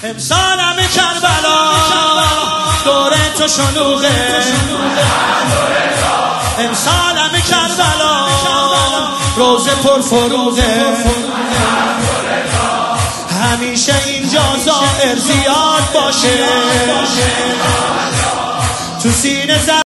امسال همه کربلا دور تو شلوغه، امسال همه کربلا روزه پر فروغه، همیشه اینجا زائر زیاد باشه، تو سینه